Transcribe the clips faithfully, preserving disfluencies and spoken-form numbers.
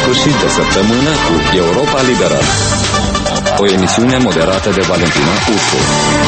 sfârșit de săptămână cu Europa Liberală, o emisiune moderată de Valentina Ursu.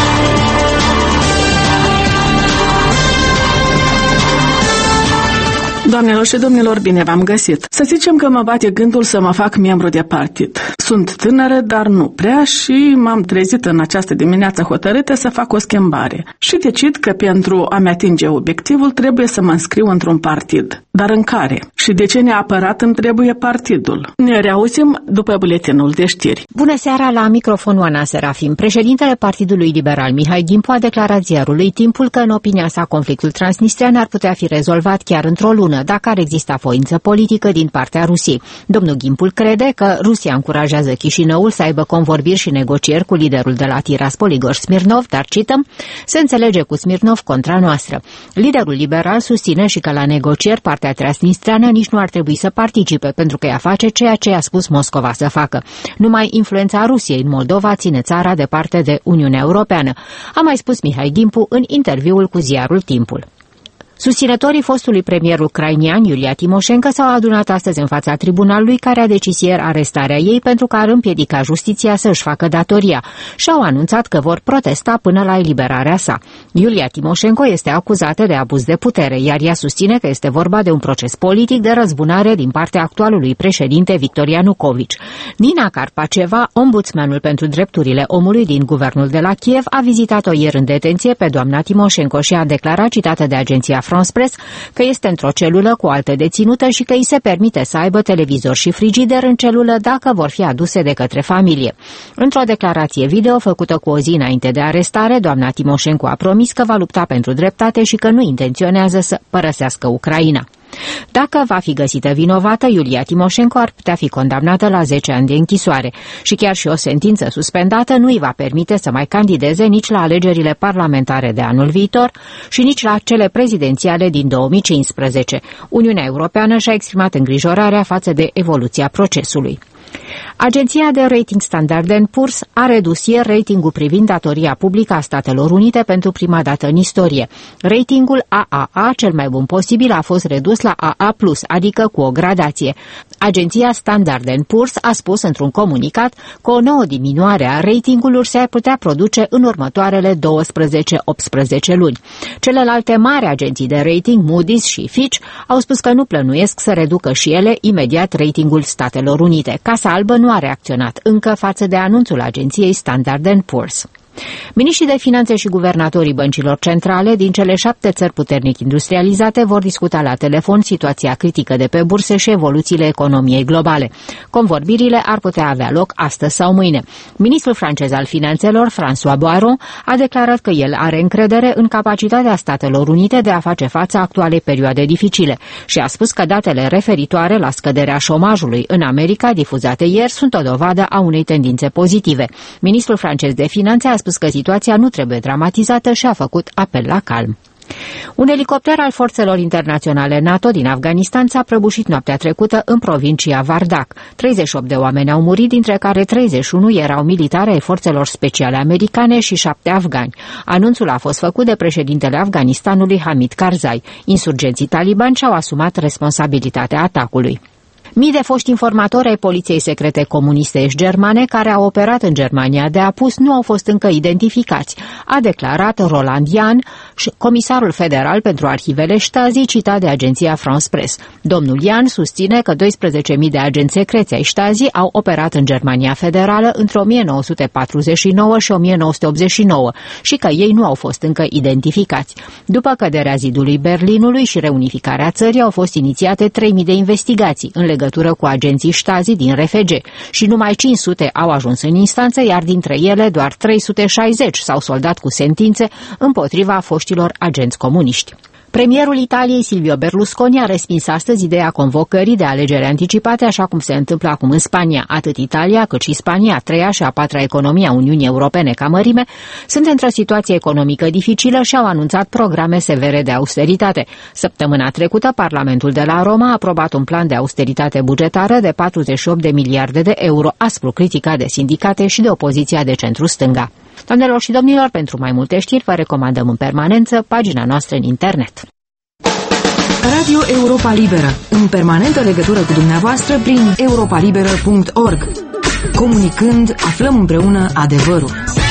Doamnelor și domnilor, bine v-am găsit. Să zicem că mă bate gândul să mă fac membru de partid. Sunt tânără, dar nu prea și m-am trezit în această dimineață hotărâtă să fac o schimbare. Și decid că pentru a-mi atinge obiectivul trebuie să mă înscriu într-un partid. Dar în care? Și de ce neapărat îmi trebuie partidul? Ne reauzim după buletinul de știri. Bună seara, la microfon Oana Serafim. Președintele Partidului Liberal Mihai Dimpu a declarat ziarului Timpul că în opinia sa conflictul transnistrian ar putea fi rezolvat chiar într-o lună, dacă ar exista voință politică din partea Rusiei. Domnul Gimpul crede că Rusia încurajează Chișinăul să aibă convorbiri și negocieri cu liderul de la Tiraspol, Igor Smirnov, dar cităm, se înțelege cu Smirnov contra noastră. Liderul liberal susține și că la negocieri partea transnistriană nici nu ar trebui să participe, pentru că ea face ceea ce a spus Moscova să facă. Numai influența Rusiei în Moldova ține țara departe de Uniunea Europeană, a mai spus Mihai Dimpu în interviul cu ziarul Timpul. Susținătorii fostului premier ucrainian Iulia Timoșenko s-au adunat astăzi în fața tribunalului care a decis ieri arestarea ei pentru că ar împiedica justiția să își facă datoria și au anunțat că vor protesta până la eliberarea sa. Iulia Timoșenko este acuzată de abuz de putere, iar ea susține că este vorba de un proces politic de răzbunare din partea actualului președinte Victor Ianucovici. Nina Carpaceva, ombudsmanul pentru drepturile omului din guvernul de la Kiev, a vizitat-o ieri în detenție pe doamna Timoșenko și a declarat, citată de agenția France Press, că este într-o celulă cu altă deținută și că îi se permite să aibă televizor și frigider în celulă dacă vor fi aduse de către familie. Într-o declarație video făcută cu o zi înainte de arestare, doamna Timoșenko a promis că va lupta pentru dreptate și că nu intenționează să părăsească Ucraina. Dacă va fi găsită vinovată, Iulia Timoșenko ar putea fi condamnată la zece ani de închisoare și chiar și o sentință suspendată nu îi va permite să mai candideze nici la alegerile parlamentare de anul viitor și nici la cele prezidențiale din două mii cincisprezece. Uniunea Europeană și-a exprimat îngrijorarea față de evoluția procesului. Agenția de rating Standard and Poor's a redus ieri ratingul privind datoria publică a Statelor Unite pentru prima dată în istorie. Ratingul A A A, cel mai bun posibil, a fost redus la A A plus, adică cu o gradație. Agenția Standard and Poor's a spus într-un comunicat că o nouă diminuare a ratingurilor se putea produce în următoarele douăsprezece optsprezece luni. Celelalte mari agenții de rating, Moody's și Fitch, au spus că nu plănuiesc să reducă și ele imediat ratingul Statelor Unite. Casa Albă nu a reacționat încă față de anunțul agenției Standard and Poor's. Miniștrii de finanțe și guvernatorii băncilor centrale din cele șapte țări puternic industrializate vor discuta la telefon situația critică de pe burse și evoluțiile economiei globale. Convorbirile ar putea avea loc astăzi sau mâine. Ministrul francez al finanțelor, François Baron, a declarat că el are încredere în capacitatea Statelor Unite de a face față actualei perioade dificile și a spus că datele referitoare la scăderea șomajului în America difuzate ieri sunt o dovadă a unei tendințe pozitive. Ministrul francez de finanțe a spus că situația nu trebuie dramatizată și a făcut apel la calm. Un elicopter al forțelor internaționale NATO din Afganistan s-a prăbușit noaptea trecută în provincia Vardak. treizeci și opt de oameni au murit, dintre care treizeci și unu erau militari ai forțelor speciale americane și șapte afgani. Anunțul a fost făcut de președintele Afganistanului Hamid Karzai. Insurgenții talibani și-au asumat responsabilitatea atacului. Mii de foști informatori ai poliției secrete comuniste est-germane care au operat în Germania de apus nu au fost încă identificați, a declarat Roland Jahn, comisarul federal pentru arhivele Stasi, citat de agenția France Press. Domnul Jahn susține că doisprezece mii de agenți secreți ai Stasi au operat în Germania federală între o mie nouă sute patruzeci și nouă și o mie nouă sute optzeci și nouă și că ei nu au fost încă identificați. După căderea zidului Berlinului și reunificarea țării au fost inițiate trei mii de investigații în legătură cu agenții Stasi din R F G și numai cinci sute au ajuns în instanță, iar dintre ele doar trei sute șaizeci s-au soldat cu sentințe împotriva foștilor agenți comuniști. Premierul Italiei, Silvio Berlusconi, a respins astăzi ideea convocării de alegeri anticipate, așa cum se întâmplă acum în Spania. Atât Italia, cât și Spania, a treia și a patra economie a Uniunii Europene ca mărime, sunt într-o situație economică dificilă și au anunțat programe severe de austeritate. Săptămâna trecută, Parlamentul de la Roma a aprobat un plan de austeritate bugetară de patruzeci și opt de miliarde de euro, aspru criticat de sindicate și de opoziția de centru-stânga. Doamnelor și domnilor, pentru mai multe știri vă recomandăm în permanență pagina noastră în internet. Radio Europa Liberă, în permanentă legătură cu dumneavoastră prin europa liberă punct org. Comunicând, aflăm împreună adevărul.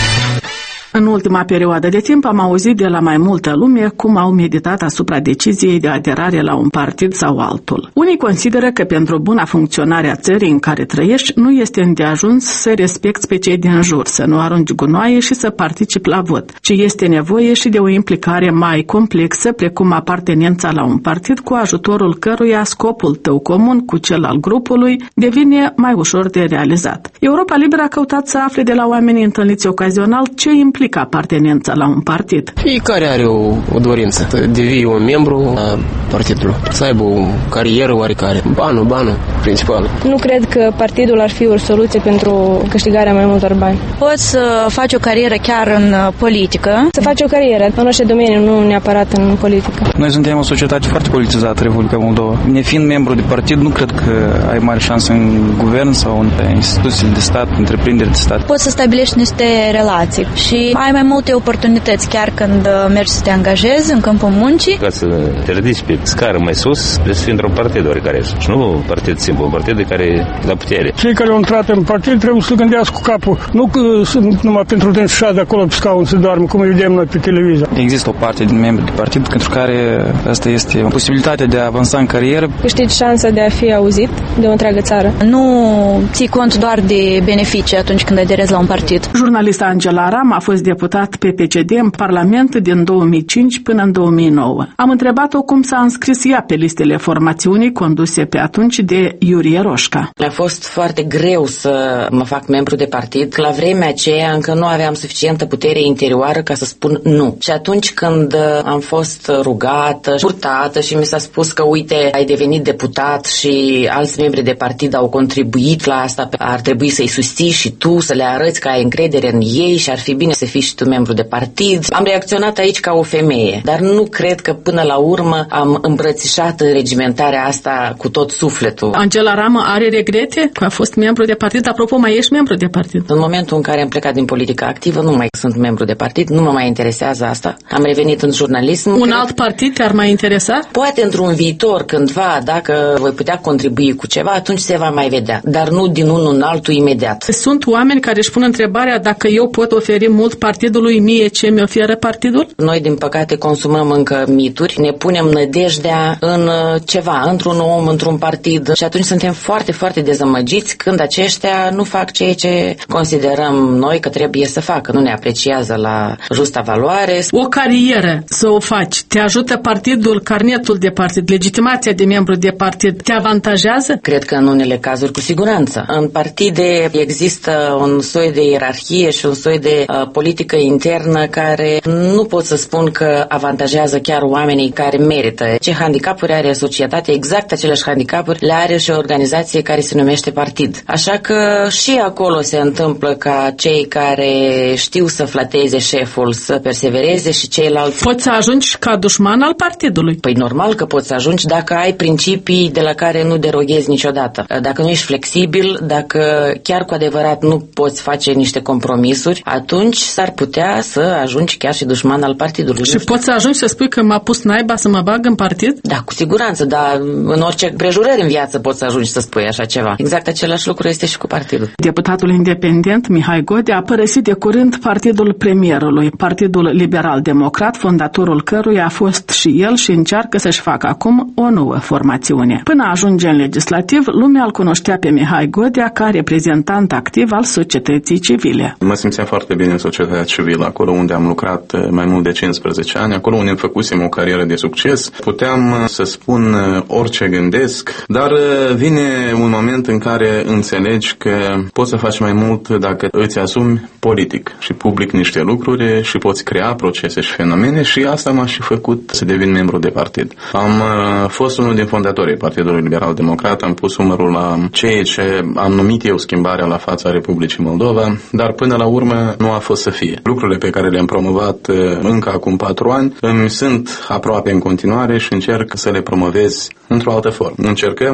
În ultima perioadă de timp am auzit de la mai multă lume cum au meditat asupra deciziei de aderare la un partid sau altul. Unii consideră că pentru buna funcționare a țării în care trăiești nu este îndeajuns să respecti pe cei din jur, să nu arunci gunoaie și să participi la vot, ci este nevoie și de o implicare mai complexă, precum apartenența la un partid cu ajutorul căruia scopul tău comun cu cel al grupului devine mai ușor de realizat. Europa Liberă a căutat să afle de la oamenii întâlniți ocazional ce implică apartenența la un partid. Fiecare are o, o dorință să devii un membru a partidului, să aibă o carieră oarecare. Banul, banul, principal. Nu cred că partidul ar fi o soluție pentru câștigarea mai multor bani. Poți să faci o carieră chiar în politică. Să faci o carieră în orice domeniu, nu neapărat în politică. Noi suntem o societate foarte politizată, Republica Moldova. Nefiind membru de partid, nu cred că ai mare șansă în guvern sau în instituțiile de stat, întreprinderi de stat. Poți să stabilești niște relații și ai mai multe oportunități chiar când mergi să te angajezi în câmpul muncii. Ca să te ridici pe scară mai sus, trebuie să fii într-un partid oricare. Și nu partid simplu, un partid de care la putere. Cei care au intrat în partid trebuie să gândească cu capul. Nu că sunt numai pentru tine să de acolo pe scaun să doarmă, cum vedem noi pe televizor. Există o parte din membri de partid pentru care asta este o posibilitate de a avansa în carieră. Câștigi șansa de a fi auzit de o întreagă țară. Nu ții cont doar de beneficii atunci când aderezi la un partid. Jurnalista Angela Aram a fost deputat pe P C D în Parlament din două mii cinci până în două mii nouă. Am întrebat-o cum s-a înscris ea pe listele formațiunii conduse pe atunci de Iurie Roșca. Mi-a fost foarte greu să mă fac membru de partid. La vremea aceea încă nu aveam suficientă putere interioară ca să spun nu. Și atunci când am fost rugată, purtată și mi s-a spus că uite, ai devenit deputat și alți membri de partid au contribuit la asta, ar trebui să-i susții și tu, să le arăți că ai încredere în ei și ar fi bine să fii și tu membru de partid. Am reacționat aici ca o femeie, dar nu cred că până la urmă am îmbrățișat regimentarea asta cu tot sufletul. Angela Aram are regrete că a fost membru de partid? Apropo, mai ești membru de partid? În momentul în care am plecat din politica activă, nu mai sunt membru de partid, nu mă mai interesează asta. Am revenit în jurnalism. Un alt partid te-ar mai interesa? Poate într-un viitor, cândva, dacă voi putea contribui cu ceva, atunci se va mai vedea, dar nu din unul în altul imediat. Sunt oameni care își pun întrebarea dacă eu pot oferi mult partidului, mie ce mi oferă partidul? Noi, din păcate, consumăm încă mituri, ne punem nădejdea în ceva, într-un om, într-un partid și atunci suntem foarte, foarte dezamăgiți când aceștia nu fac ceea ce considerăm noi că trebuie să facă, nu ne apreciază la justa valoare. O carieră să o faci, te ajută partidul, carnetul de partid, legitimația de membru de partid, te avantajează? Cred că în unele cazuri cu siguranță. În partide există un soi de ierarhie și un soi de uh, politică internă care nu pot să spun că avantajează chiar oamenii care merită. Ce handicapuri are societatea? Exact aceleași handicapuri le are și o organizație care se numește partid. Așa că și acolo se întâmplă ca cei care știu să flateze șeful să persevereze și ceilalți... Poți să ajungi ca dușman al partidului. Păi normal că poți să ajungi dacă ai principii de la care nu deroghezi niciodată. Dacă nu ești flexibil, dacă chiar cu adevărat nu poți face niște compromisuri, atunci s-ar putea să ajungi chiar și dușman al partidului. Și poți să ajungi să spui că m-a pus naiba să mă bag în partid? Da, cu siguranță, dar în orice prejurări în viață poți să ajungi să spui așa ceva. Exact același lucru este și cu partidul. Deputatul independent Mihai Godea a părăsit de curând partidul premierului, Partidul Liberal Democrat, fondatorul căruia a fost și el și încearcă să-și facă acum o nouă formațiune. Până ajunge în legislativ, lumea îl cunoștea pe Mihai Godea ca reprezentant activ al societății civile. Mă simțeam foarte bine în societatea civilă, acolo unde am lucrat mai mult de cincisprezece ani, acolo unde făcusem o carieră de succes. Puteam să spun orice gândesc, dar vine un moment în care înțelegi că poți să faci mai mult dacă îți asumi politic și public niște lucruri și poți crea procese și fenomene și asta m-a și făcut să devin membru de partid. Am fost unul din fondatorii Partidului Liberal Democrat, am pus umărul la ceea ce am numit eu schimbarea la fața Republicii Moldova, dar până la urmă nu a fost să fie. Lucrurile pe care le-am promovat încă acum patru ani îmi sunt aproape în continuare și încerc să le promovez într-o altă formă. Încercăm cu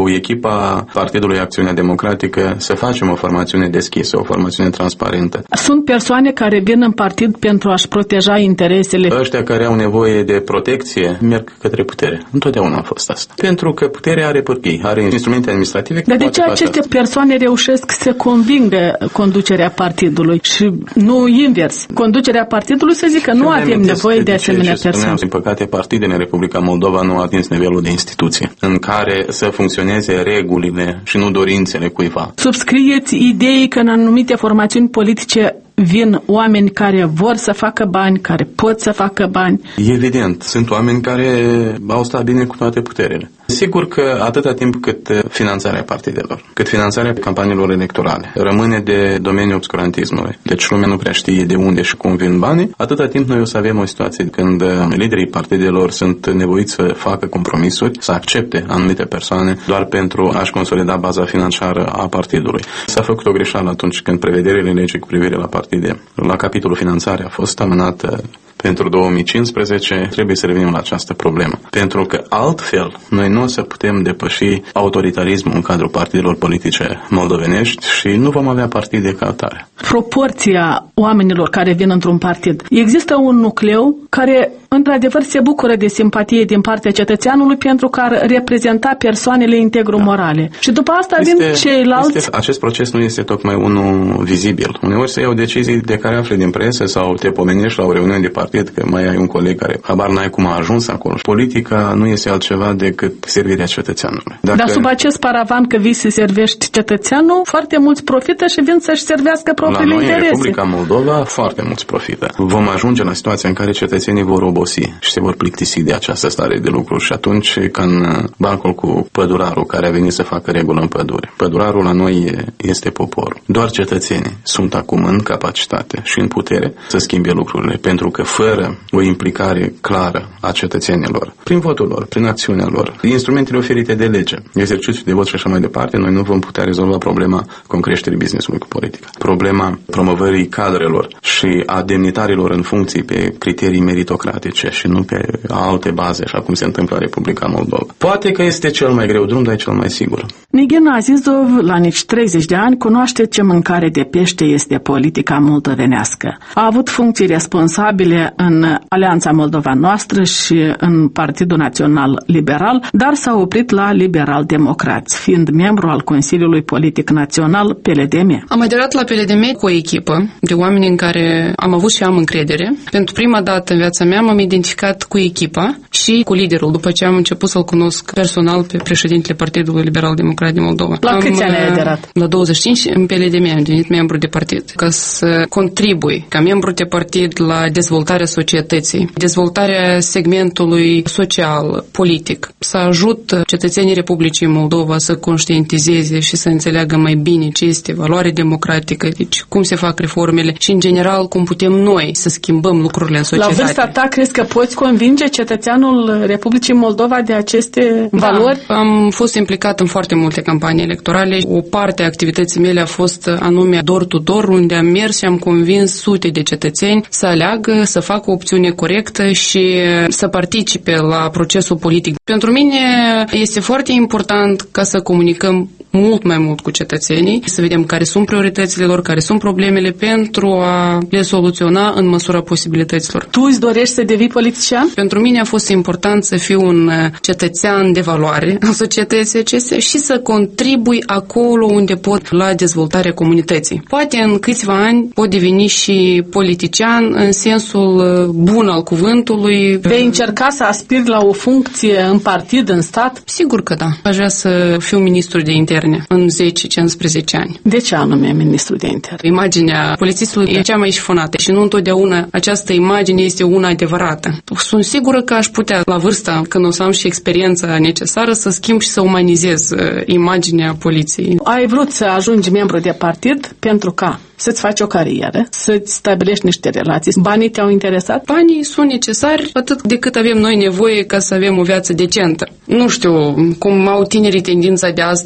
cu echipa Partidului Acțiunea Democratică să facem o formațiune deschisă, o formațiune transparentă. Sunt persoane care vin în partid pentru a-și proteja interesele. Ăștia care au nevoie de protecție merg către putere. Întotdeauna a fost asta. Pentru că puterea are pârghii, are instrumente administrative. Dar de ce aceste asta? persoane reușesc să convingă conducerea partidului și nu invers? Conducerea partidului să zică nu avem nevoie de, de asemenea persoane. Din păcate, partidele în Republica Moldova nu au atins nivelul de instituție în care să funcționeze regulile și nu dorințele cuiva. Subscrieți ideii că în anumite formațiuni politice vin oameni care vor să facă bani, care pot să facă bani. Evident, sunt oameni care au stat bine cu toate puterele. Sigur că atâta timp cât finanțarea partidelor, cât finanțarea campaniilor electorale rămâne de domeniul obscurantismului, deci lumea nu prea știe de unde și cum vin banii, atâta timp noi o să avem o situație când liderii partidelor sunt nevoiți să facă compromisuri, să accepte anumite persoane doar pentru a-și consolida baza financiară a partidului. S-a făcut o greșeală atunci când prevederile legii cu privire la partide, la capitolul finanțare, a fost amânată pentru două mii cincisprezece, trebuie să revenim la această problemă. Pentru că altfel noi nu o să putem depăși autoritarismul în cadrul partidelor politice moldovenești și nu vom avea partide ca atare. Proporția oamenilor care vin într-un partid. Există un nucleu care într-adevăr se bucură de simpatie din partea cetățeanului pentru că ar reprezenta persoanele integru-morale. Da. Și după asta este, vin ceilalți. Este, acest proces nu este tocmai unul vizibil. Uneori se iau decizii de care afli din presă sau te pomenești la o reuniune de partid că mai ai un coleg care habar n-ai cum a ajuns acolo. Politica nu este altceva decât servirea cetățeanului. Dacă... Dar sub acest paravan că vii să servești cetățeanul, foarte mulți profită și vin să-și servească propriile interese. La noi, în Republica Moldova, foarte mulți profită. Vom ajunge la situația în care cetățenii vor obosi și se vor plictisi de această stare de lucruri și atunci, ca în bancul cu pădurarul care a venit să facă regulă în pădure. Pădurarul la noi este poporul. Doar cetățenii sunt acum în capacitate și în putere să schimbe lucrurile, pentru că fără o implicare clară a cetățenilor, prin votul lor, prin acțiunea lor, instrumentele oferite de lege, exercițiul de vot și așa mai departe, noi nu vom putea rezolva problema concreșterii business-ului cu politica. Problema promovării cadrelor și a demnitarilor în funcții pe criterii meritocratice și nu pe alte baze, așa cum se întâmplă în Republica Moldova. Poate că este cel mai greu drum, dar e cel mai sigur. Nigel Azizov, la nici treizeci de ani, cunoaște ce mâncare de pește este politica moldovenească. A avut funcții responsabile în Alianța Moldova Noastră și în Partidul Național Liberal, dar s-a oprit la Liberal-Democrați, fiind membru al Consiliului Politic Național P L D M. Am aderat la P L D M cu o echipă de oameni în care am avut și am încredere. Pentru prima dată în viața mea m-am identificat cu echipa și cu liderul, după ce am început să-l cunosc personal pe președintele Partidului Liberal-Democrat din Moldova. La câți ani ai aderat? La douăzeci și cinci în P L D M am devenit membru de partid, ca să contribui ca membru de partid la dezvoltarea societății, dezvoltarea segmentului social, politic, să ajut cetățenii Republicii Moldova să conștientizeze și să înțeleagă mai bine ce este valoare democratică, deci cum se fac reformele și, în general, cum putem noi să schimbăm lucrurile în societate. La vârsta ta, crezi că poți convinge cetățeanul Republicii Moldova de aceste valori? Da, am fost implicat în foarte multe campanii electorale. O parte a activității mele a fost anume door-to-door, unde am mers și am convins sute de cetățeni să aleagă, să facă o opțiune corectă și să participe la procesul politic. Pentru mine este foarte important ca să comunicăm mult mai mult cu cetățenii, să vedem care sunt prioritățile lor, care sunt problemele pentru a le soluționa în măsura posibilităților. Tu îți dorești să devii politician? Pentru mine a fost important să fiu un cetățean de valoare în societății acestea și să contribui acolo unde pot la dezvoltarea comunității. Poate în câțiva ani pot deveni și politician în sensul bun al cuvântului. Vei încerca să aspiri la o funcție în partid, în stat? Sigur că da. Aș vrea să fiu ministru de interne în zece cincisprezece ani. De ce anume ministru de interne? Imaginea polițistului e cea mai șifonată și nu întotdeauna această imagine este una adevărată. Sunt sigură că aș putea, la vârsta, când o să am și experiența necesară, să schimb și să umanizez imaginea poliției. Ai vrut să ajungi membru de partid pentru ca să-ți faci o carieră, să-ți stabilești niște relații. Banii te-au interesat? Banii sunt necesari atât de cât avem noi nevoie ca să avem o viață decentă. Nu știu cum au tinerii tendința de astăzi să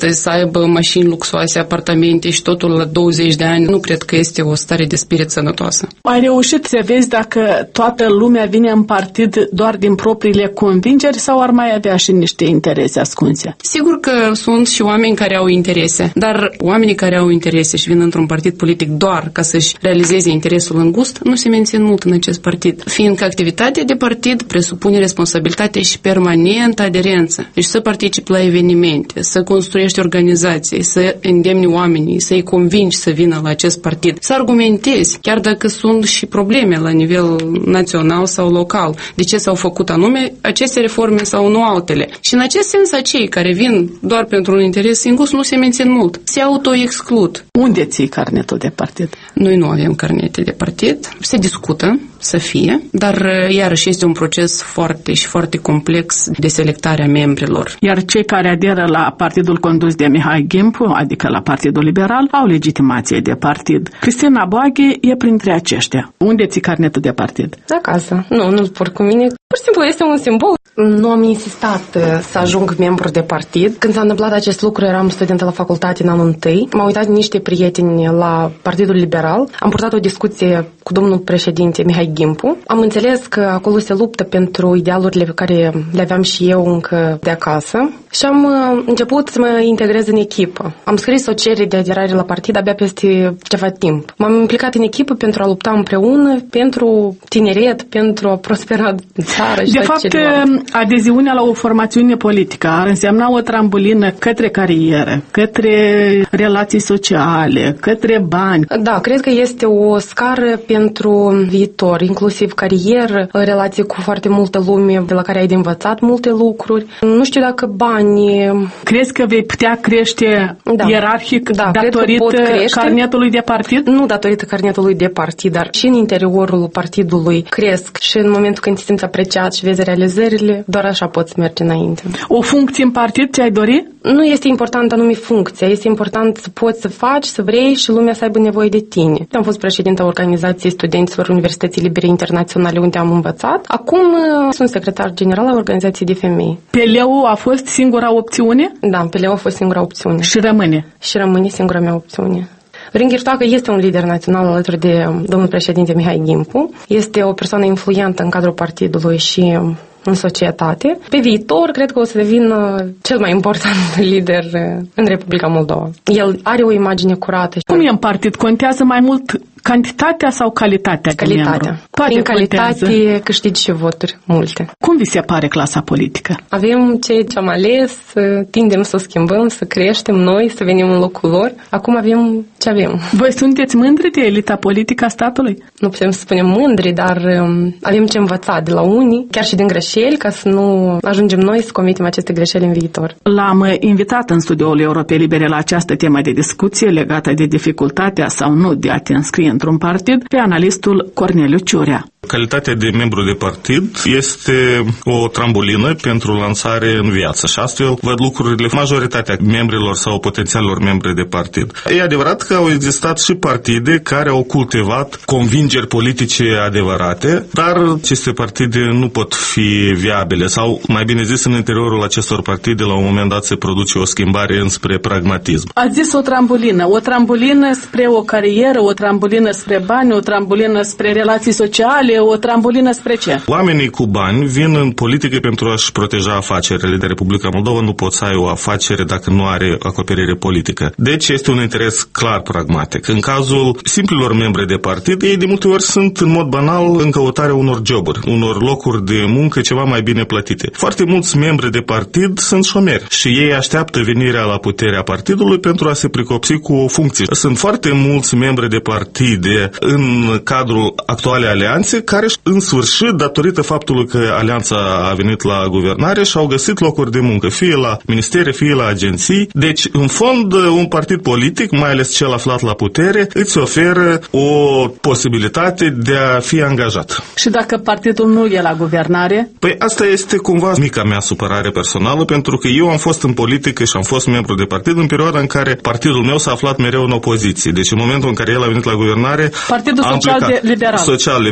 aibă mașini luxoase, apartamente și totul la douăzeci de ani, nu cred că este o stare de spirit sănătoasă. Ai reușit să vezi dacă toată lumea vine în partid doar din propriile convingeri sau ar mai avea și niște interese ascunse? Sigur că sunt și oameni care au interese, dar oamenii care au interese și vin într-un partid politic doar ca să-și realizeze interesul îngust, nu se mențin mult în acest partid, fiindcă activitatea de partid presupune responsabilitate și permanentă aderență. Deci să participi la evenimente, să construiești organizații, să îndemni oamenii, să-i convingi să vină la acest partid, să argumentezi, chiar dacă sunt și probleme la nivel național sau local. De ce s-au făcut anume aceste reforme sau nu altele? Și în acest sens, acei care vin doar pentru un interes singur nu se mențin mult. Se auto-exclud. Unde ții carnetul de partid? Noi nu avem carnete de partid. Se discută să fie, dar iarăși este un proces foarte și foarte complex de selectare a membrilor. Iar cei care aderă la partidul condus de Mihai Gimpu, adică la Partidul Liberal, au legitimație de partid. Cristina Boaghe e printre aceștia. Unde ții carnetul de partid? Acasă. Nu, nu-l port cu mine. Pur și simplu este un simbol. Nu am insistat să ajung membru de partid. Când s-a întâmplat acest lucru, eram studentă la facultate în anul întâi. M-au uitat niște prieteni la Partidul Liberal. Am purtat o discuție cu domnul președinte Mihai Gimpu. Am înțeles că acolo se luptă pentru idealurile pe care le aveam și eu încă de acasă și am început să mă integrez în echipă. Am scris o cerere de aderare la partid abia peste ceva timp. M-am implicat în echipă pentru a lupta împreună pentru tineret, pentru a prospera țara și de fapt, adeziunea la o formațiune politică ar însemna o trambulină către carieră, către relații sociale, către bani. Da, cred că este o scară pentru viitor, inclusiv carieră, relații cu foarte multă lume de la care ai de învățat multe lucruri. Nu știu dacă bani... Crezi că vei putea crește da. ierarhic da, datorită carnetului de partid? Nu datorită carnetului de partid, dar și în interiorul partidului cresc și în momentul când te simți apreciat și vezi realizările, doar așa poți merge înainte. O funcție în partid ți-ai dori? Nu este important anume funcția, este important să poți să faci, să vrei și lumea să aibă nevoie de tine. Am fost președinta Organizației Studenților Universității Libere Internaționale, unde am învățat. Acum sunt secretar general al Organizației de Femei. P L U a fost singura opțiune? Da, P L U a fost singura opțiune. Și rămâne? Și rămâne singura mea opțiune. Rin Ghirtoacă este un lider național alături de domnul președinte Mihai Gimpu. Este o persoană influentă în cadrul partidului și în societate. Pe viitor, cred că o să devină cel mai important lider în Republica Moldova. El are o imagine curată. Cum e în partid? Contează mai mult cantitatea sau calitatea? Calitatea. Prin calitate câștigi și voturi multe. Cum vi se pare clasa politică? Avem ceea ce am ales, tindem să o schimbăm, să creștem noi, să venim în locul lor. Acum avem ce avem. Voi sunteți mândri de elita politică a statului? Nu putem să spunem mândri, dar um, avem ce învăța de la unii, chiar și din greșeli, ca să nu ajungem noi să comitem aceste greșeli în viitor. L-am invitat în studioul Europei Libere la această temă de discuție legată de dificultatea sau nu de a te înscrie într-un partid pe analistul Corneliu Ciurea. Calitatea de membru de partid este o trambulină pentru lansare în viață și astfel văd lucrurile majoritatea membrilor sau potențialilor membri de partid. E adevărat că au existat și partide care au cultivat convingeri politice adevărate, dar aceste partide nu pot fi viabile sau, mai bine zis, în interiorul acestor partide la un moment dat se produce o schimbare înspre pragmatism. Ați zis o trambulină, o trambulină spre o carieră, o trambulină spre bani, o trambulină spre relații sociale, o trambulină spre ce? Oamenii cu bani vin în politică pentru a-și proteja afacerile de Republica Moldova. Nu poți să ai o afacere dacă nu are acoperire politică. Deci este un interes clar pragmatic. În cazul simplilor membri de partid, ei de multe ori sunt în mod banal în căutarea unor joburi, unor locuri de muncă ceva mai bine plătite. Foarte mulți membri de partid sunt șomeri și ei așteaptă venirea la puterea partidului pentru a se pricopsi cu o funcție. Sunt foarte mulți membri de partide în cadrul actualei alianțe care în sfârșit, datorită faptului că alianța a venit la guvernare, și-au găsit locuri de muncă, fie la ministere, fie la agenții. Deci, în fond, un partid politic, mai ales cel aflat la putere, îți oferă o posibilitate de a fi angajat. Și dacă partidul nu e la guvernare? Păi asta este cumva mica mea supărare personală, pentru că eu am fost în politică și am fost membru de partid în perioada în care partidul meu s-a aflat mereu în opoziție. Deci, în momentul în care el a venit la guvernare, Partidul Social Liberal. Social Liberal, da.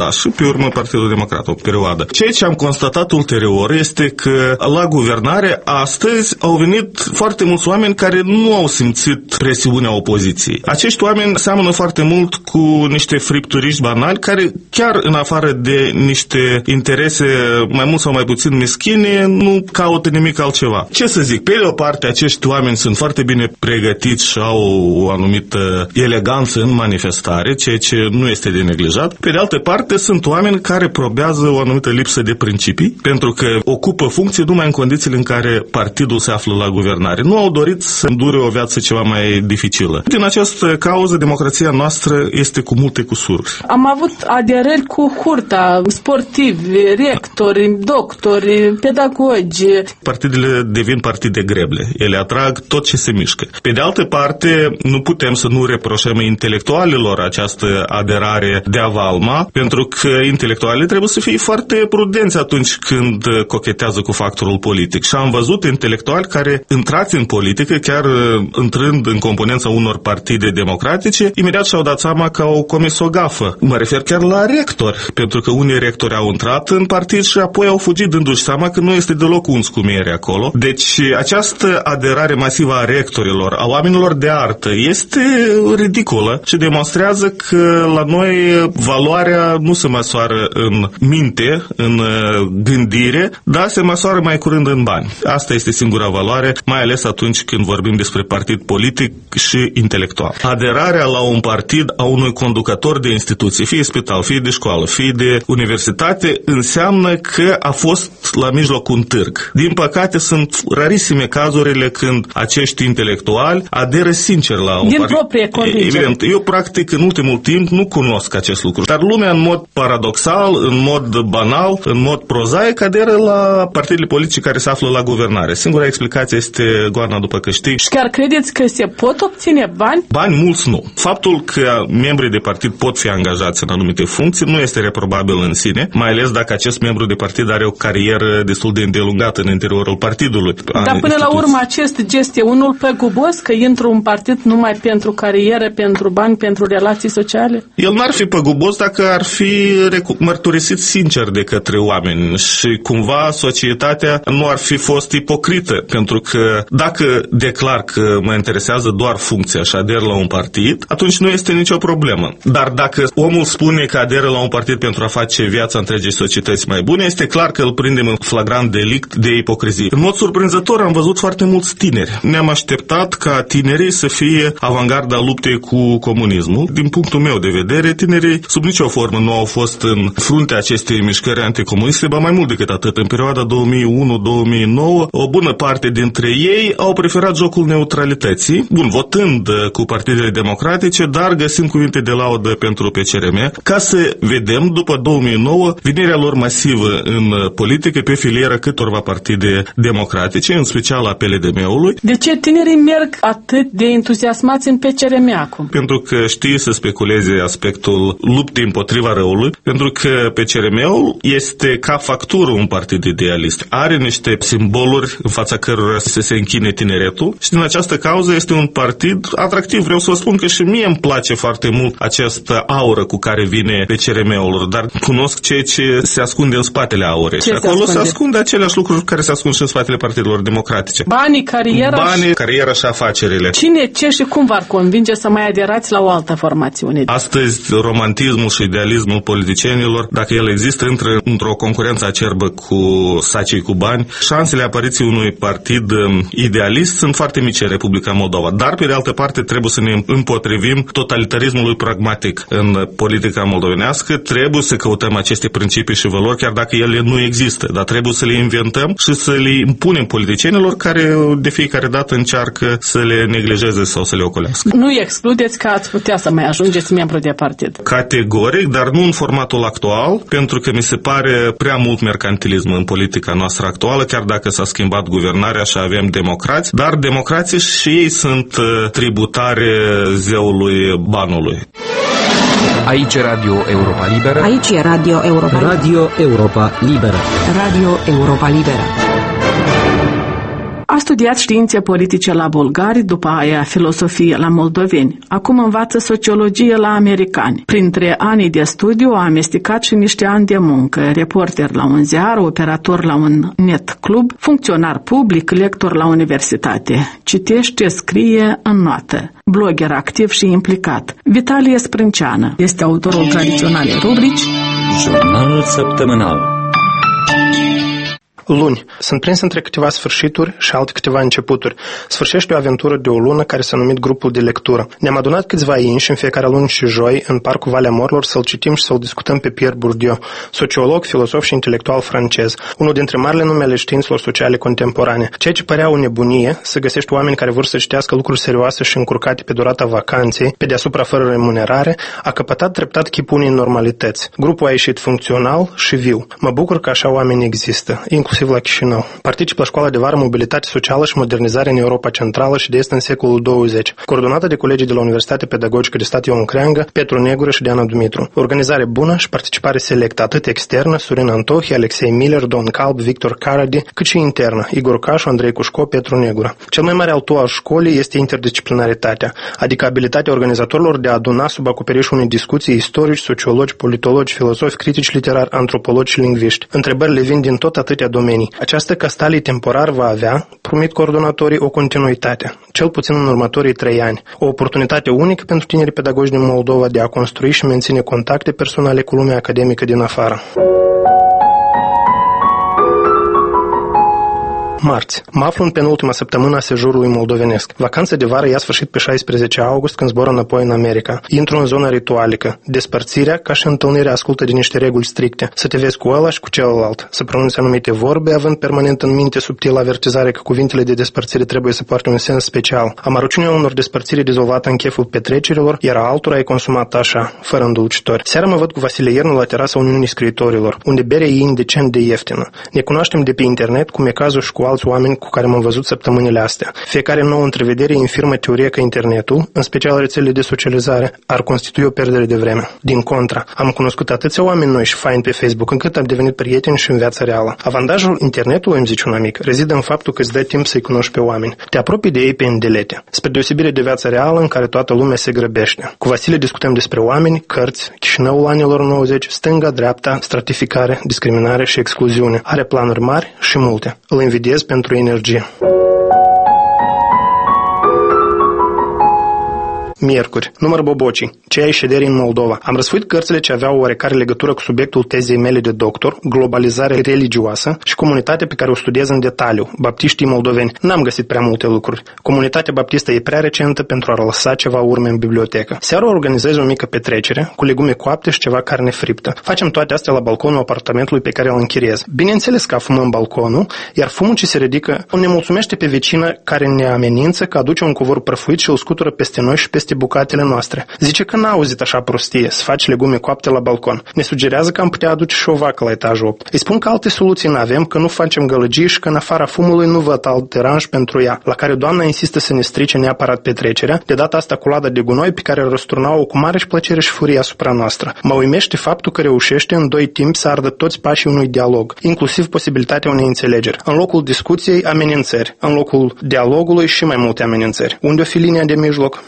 da, și pe urmă Partidul Democrat, o perioadă. Ceea ce am constatat ulterior este că la guvernare astăzi au venit foarte mulți oameni care nu au simțit presiunea opoziției. Acești oameni seamănă foarte mult cu niște fripturiști banali care chiar în afară de niște interese mai mult sau mai puțin meschine nu caută nimic altceva. Ce să zic, pe de o parte acești oameni sunt foarte bine pregătiți și au o anumită eleganță în manifestare, ceea ce nu este de neglijat. Pe de altă parte sunt oameni care probează o anumită lipsă de principii, pentru că ocupă funcții numai în condițiile în care partidul se află la guvernare. Nu au dorit să îndure o viață ceva mai dificilă. Din această cauză, democrația noastră este cu multe cusuri. Am avut aderări cu hurta, sportivi, rectori, doctori, pedagogi. Partidele devin partide greble. Ele atrag tot ce se mișcă. Pe de altă parte, nu putem să nu reproșăm intelectualilor această aderare de avalma, pentru că intelectualii trebuie să fie foarte prudenți atunci când cochetează cu factorul politic. Și am văzut intelectuali care, intrați în politică, chiar intrând în componența unor partide democratice, imediat și-au dat seama că au comis o gafă. Mă refer chiar la rectori, pentru că unii rectori au intrat în partid și apoi au fugit dându-și seama că nu este deloc uns cu miere acolo. Deci această aderare masivă a rectorilor, a oamenilor de artă, este ridicolă și demonstrează că la noi valoarea nu se măsoară în minte, în gândire, dar se măsoară mai curând în bani. Asta este singura valoare, mai ales atunci când vorbim despre partid politic și intelectual. Aderarea la un partid a unui conducător de instituție, fie spital, fie de școală, fie de universitate, înseamnă că a fost la mijloc un târg. Din păcate, sunt rarisime cazurile când acești intelectuali aderă sincer la un din partid. Proprie convingere. Evident, eu practic în ultimul timp nu cunosc acest lucru, dar lumea în mod paradoxal, în mod banal, în mod prozaic aderă la partidele politice care se află la guvernare. Singura explicație este goana după câștig. Și chiar credeți că se pot obține bani? Bani mulți nu. Faptul că membrii de partid pot fi angajați în anumite funcții nu este reprobabil în sine, mai ales dacă acest membru de partid are o carieră destul de îndelungată în interiorul partidului. Dar până la urmă acest gest e unul păgubos, că intru în partid numai pentru carieră, pentru bani, pentru relații sociale? El n-ar fi păgubos dacă ar fi mărturisit sincer de către oameni și cumva societatea nu ar fi fost ipocrită, pentru că dacă declar că mă interesează doar funcția și ader la un partid, atunci nu este nicio problemă. Dar dacă omul spune că aderă la un partid pentru a face viața întregii societăți mai bune, este clar că îl prindem în flagrant delict de ipocrizie. În mod surprinzător am văzut foarte mulți tineri. Ne-am așteptat ca tinerii să fie avangarda luptei cu comunismul. Din punctul meu de vedere, tinerii sub nicio formă nu au fost în fruntea acestei mișcări anticomuniste, ba mai mult decât atât. În perioada două mii unu două mii nouă, o bună parte dintre ei au preferat jocul neutralității, bun, votând cu partidele democratice, dar găsind cuvinte de laudă pentru P C R M, ca să vedem, după două mii nouă, venirea lor masivă în politică pe filieră câtorva partide democratice, în special a P L D M-ului. De ce tinerii merg atât de entuziasmați în P C R M acum? Pentru că știe să speculeze aspectul luptei împotriva răului, pentru că P C R M-ul este ca factură un partid idealist. Are niște simboluri în fața cărora să se închine tineretul și din această cauză este un partid atractiv. Vreau să vă spun că și mie îmi place foarte mult această aură cu care vine P C R M-ul, dar cunosc ceea ce se ascunde în spatele aurei. Și acolo se ascunde? se ascunde aceleași lucruri care se ascund și în spatele partidelor democratice. Banii, cariera, Banii, și... cariera și afacerile. Cine, ce și cum v-ar convinge să mai aderați la o altă formațiune? Astăzi, romantismul și idealismul politicienilor, dacă el există, intră într-o concurență acerbă cu sacii cu bani. Șansele apariției unui partid idealist sunt foarte mici în Republica Moldova, dar pe de altă parte trebuie să ne împotrivim totalitarismului pragmatic în politica moldovenească. Trebuie să căutăm aceste principii și valori, chiar dacă ele nu există, dar trebuie să le inventăm și să le impunem politicienilor care de fiecare dată încearcă să le neglijeze sau să le ocolească. Nu excludeți că ați putea să mai ajungeți membru de partid? Categoric, dar nu în formatul actual, pentru că mi se pare prea mult mercantilism în politica noastră actuală, chiar dacă s-a schimbat guvernarea și avem democrați, dar democrații și ei sunt tributare zeului banului. Aici e Radio Europa Liberă. Aici e Radio Europa Radio Europa Liberă. Radio Europa Liberă. A studiat științe politice la bulgari, după aia filosofie la moldoveni. Acum învață sociologie la americani. Printre anii de studiu a amestecat și niște ani de muncă. Reporter la un ziar, operator la un net club, funcționar public, lector la universitate. Citește, scrie, înnoată. Blogger activ și implicat. Vitalie Sprânceană este autorul tradiționalei rubrici Jurnalul săptămânal. Luni. Sunt prins între câteva sfârșituri și alte câteva începuturi. Sfârșește o aventură de o lună care s-a numit Grupul de Lectură. Ne-am adunat câțiva inși în fiecare luni și joi în Parcul Valea Morilor să-l citim și să-l discutăm pe Pierre Bourdieu, sociolog, filosof și intelectual francez, unul dintre marile nume ale științelor sociale contemporane. Ceea ce părea o nebunie, să găsești oameni care vor să citească lucruri serioase și încurcate pe durata vacanței, pe deasupra fără remunerare, a căpătat treptat chipul unei normalități. Grupul a ieșit funcțional și viu. Mă bucur că așa oameni există, inclusiv la Chișinău. Particip la școala de vară Mobilitate Socială și Modernizare în Europa Centrală și de Est în secolul douăzeci, coordonată de colegii de la Universitatea Pedagogică de Stat Ion Creangă, Petru Negură și Diana Dumitru. Organizare bună și participare selectă, atât externă, Sorin Antohi, Alexei Miller, Don Calb, Victor Caradi, cât și internă, Igor Cașu, Andrei Cușco, Petru Negură. Cel mai mare atu al școlii este interdisciplinaritatea, adică abilitatea organizatorilor de a aduna sub acoperișul unei discuții istorici, sociologi, politologi, filozofi, critici literari, antropologi și lingviști. Întrebările vin din tot atâtea domenii. Această castalie temporar va avea, promit coordonatorii, o continuitate, cel puțin în următorii trei ani. O oportunitate unică pentru tinerii pedagogi din Moldova de a construi și menține contacte personale cu lumea academică din afară. Marți. Mă aflu în penultima săptămână a sejurului moldovenesc. Vacanța de vară ia sfârșit pe șaisprezece august, când zbor înapoi în America. Intru în zona ritualică. Despărțirea, ca și întâlnirea, ascultă de niște reguli stricte. Să te vezi cu ăla și cu celălalt. Să pronunți anumite vorbe, având permanent în minte subtil avertizare că cuvintele de despărțire trebuie să poarte un sens special. Amărăciunea unor despărțiri dizolvată în cheful petrecerilor, iar altora e consumată așa, fără îndulcitori. Seara mă văd cu Vasile Iernu la terasa Uniunii Scriitorilor, unde berea e indecent de ieftină. Ne cunoaștem de pe internet, cum e cazul și cu alți oameni cu care m-am văzut săptămânile astea. Fiecare nouă întrevedere infirmă teoria că internetul, în special rețelele de socializare, ar constitui o pierdere de vreme. Din contra, am cunoscut atâția oameni noi și faini pe Facebook, încât am devenit prieteni și în viața reală. Avantajul internetului, îmi zice un amic, rezidă în faptul că îți dă timp să-i cunoști pe oameni. Te apropii de ei pe îndelete, spre deosebire de viața reală în care toată lumea se grăbește. Cu Vasile discutăm despre oameni, cărți, Chișinăul anilor nouăzeci, stânga, dreapta, stratificare, discriminare și excluziune. Are planuri mari și multe. Îl invidiez pentru energie. Miercuri. Număr Bobocii. Ce ai șederii în Moldova. Am răsfoit cărțile ce aveau oarecare legătură cu subiectul tezei mele de doctor, globalizare religioasă și comunitatea pe care o studiez în detaliu, baptiștii moldoveni. N-am găsit prea multe lucruri. Comunitatea baptistă e prea recentă pentru a lăsa ceva urme în bibliotecă. Seara organizez o mică petrecere cu legume coapte și ceva carne friptă. Facem toate astea la balconul apartamentului pe care îl închiriez. Bineînțeles că fumăm balconul, iar fumul ce se ridică îl nemulțumește pe vecină care ne amenință că aduce un covor prăfuit și îl scutură peste noi și peste bucatele noastre. Zice că n-a auzit așa prostie, să faci legume coapte la balcon. Ne sugerează că am putea aduce și o vacă la etajul opt. Îi spun că alte soluții n-avem, că nu facem gălăgii și că în afara fumului nu văd alt deranj pentru ea, la care doamna insistă să ne strice neapărat petrecerea, de data asta cu lada de gunoi pe care răsturnau-o cu mare și plăcere și furie asupra noastră. Mă uimește faptul că reușește în doi timp să ardă toți pașii unui dialog, inclusiv posibilitatea unei înțelegeri. În locul discuției, amenințări. În locul dialogului și mai multe amenințări. Unde o fi linia de mijloc?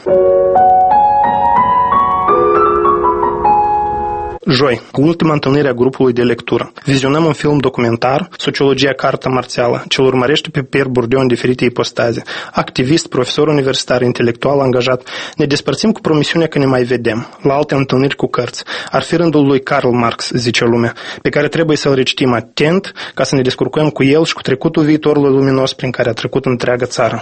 Joi, ultima întâlnire a grupului de lectură. Vizionăm un film documentar, Sociologia Carta Marțială, ce îl urmărește pe Pierre Bourdieu în diferite ipostaze. Activist, profesor universitar, intelectual angajat, ne despărțim cu promisiunea că ne mai vedem, la alte întâlniri cu cărți. Ar fi rândul lui Karl Marx, zice lumea, pe care trebuie să-l recitim atent ca să ne descurcăm cu el și cu trecutul viitorului luminos prin care a trecut întreaga țară.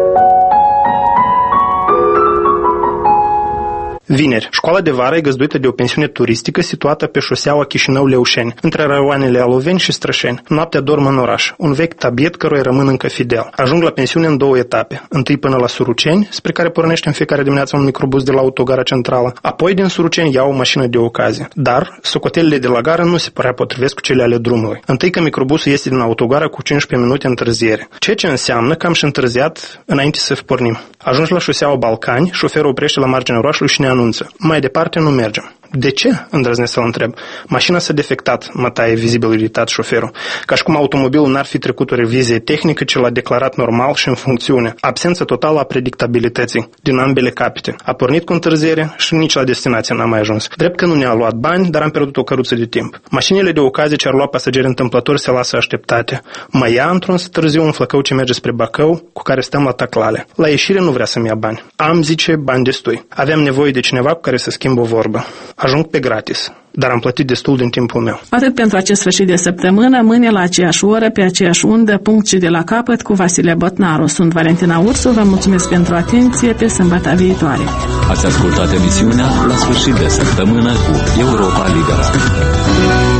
Vineri. Școala de vară e găzduită de o pensiune turistică situată pe șoseaua Chișinău-Leușeni, între raioanele Aloveni și Strășeni. Noaptea dorm în oraș, un vechi tabiet căruia rămân încă fidel. Ajung la pensiune în două etape. Întâi până la Suruceni, spre care pornește în fiecare dimineață un microbus de la autogara centrală. Apoi din Suruceni iau o mașină de ocazie. Dar socotelele de la gară nu se prea potrivesc cu cele ale drumului. Întâi că microbusul iese din autogară cu cincisprezece minute întârziere, ceea ce înseamnă că am și întârziat înainte să pornim. Ajungi la șoseaua Balcani, șoferul oprește la marginea orașului și ne anunță: mai departe nu mergem. De ce? Îndrăznesc să-l întreb. Mașina s-a defectat, mă taie vizibil iritat șoferul. Ca și cum automobilul n-ar fi trecut o revizie tehnică ce l-a declarat normal și în funcțiune. Absență totală a predictabilității din ambele capete. A pornit cu întârziere și nici la destinație n-a mai ajuns. Drept că nu ne-a luat bani, dar am pierdut o căruță de timp. Mașinile de ocazie ce ar lua pasageri întâmplători se lasă așteptate. Mă ia într-un târziu un flăcău ce merge spre Bacău, cu care stăm la taclale. La ieșire nu vrea să-mi ia bani. Am, zice, bani destui. Aveam nevoie de cineva cu care să schimb o vorbă. Ajung pe gratis, dar am plătit destul din timpul meu. Atât pentru acest sfârșit de săptămână, mâine la aceeași oră, pe aceeași undă, punct și de la capăt, cu Vasile Botnaru. Sunt Valentina Ursu, vă mulțumesc pentru atenție, pe sâmbătă viitoare. Ați ascultat emisiunea La sfârșit de săptămână cu Europa Liberă.